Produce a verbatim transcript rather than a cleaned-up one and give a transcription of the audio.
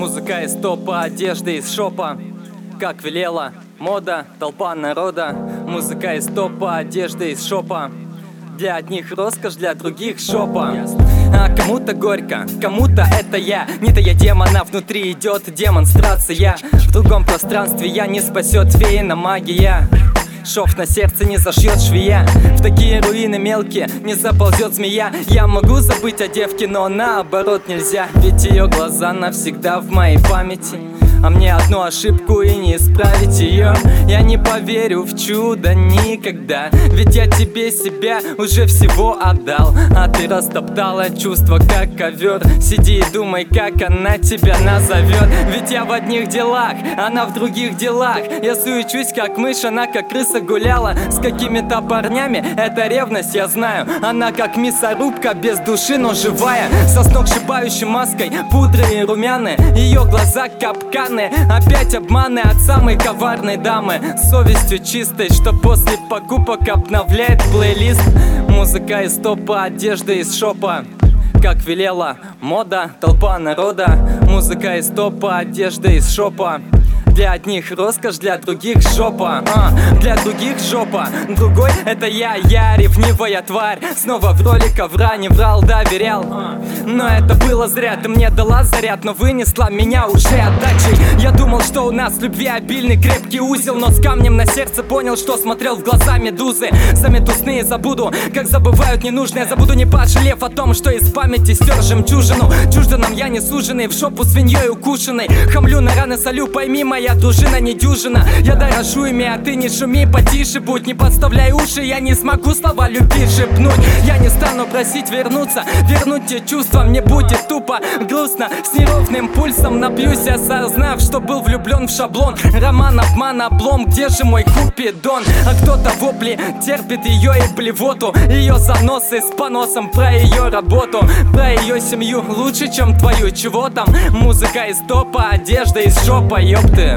Музыка из топа, одежда из шопа. Как велела мода, толпа народа. Музыка из топа, одежда из шопа. Для одних роскошь, для других жопа. А кому-то горько, кому-то это я. Не-то я демона, внутри идет демонстрация. В другом пространстве я не спасет феина магия. Шов на сердце не зашьет швея. В такие руины мелкие не заползет змея. Я могу забыть о девке, но наоборот нельзя. Ведь ее глаза навсегда в моей памяти. А мне одну ошибку и не исправить ее. Я не поверю в чудо никогда. Ведь я тебе себя уже всего отдал. А ты растоптала чувства как ковер. Сиди и думай, как она тебя назовет. Ведь я в одних делах, она в других делах. Я суечусь как мышь, она как крыса гуляла с какими-то парнями. Это ревность, я знаю. Она как мясорубка, без души, но живая. Со сногсшибающей маской, пудры и румяны. Ее глаза капкан. Опять обманы от самой коварной дамы. С совестью чистой, что после покупок обновляет плейлист. Музыка из топа, одежда из шопа. Как велела мода, толпа народа. Музыка из топа, одежда из шопа. Для одних роскошь, для других жопа. а, Для других жопа. Другой это я, я ревнивая тварь. Снова в роли ковра, не врал, доверял. Но это было зря, ты мне дала заряд, но вынесла меня уже отдачей. Я думал, что у нас в любви обильный крепкий узел, но с камнем на сердце понял, что смотрел в глаза медузы. Замету сны и забуду, как забывают ненужное. Забуду, не пожалев о том, что из памяти стер жемчужину. Чуждо нам я не суженый, в жопу свиньей укушенный. Хамлю на раны солю, пойми, моя Я дружина не дюжина. Я дорожу ими, а ты не шуми, потише будь. Не подставляй уши, я не смогу слова любви шепнуть. Я не стану просить вернуться, вернуть те чувства. Мне будет тупо, грустно, с неровным пульсом. Напьюсь, осознав, что был влюблен в шаблон. Роман, обман, облом, где же мой купидон? А кто-то вопли терпит ее и блевоту. Ее заносы с поносом про ее работу. Про ее семью лучше, чем твою, чего там? Музыка из топа, одежда из шопа, ёпты.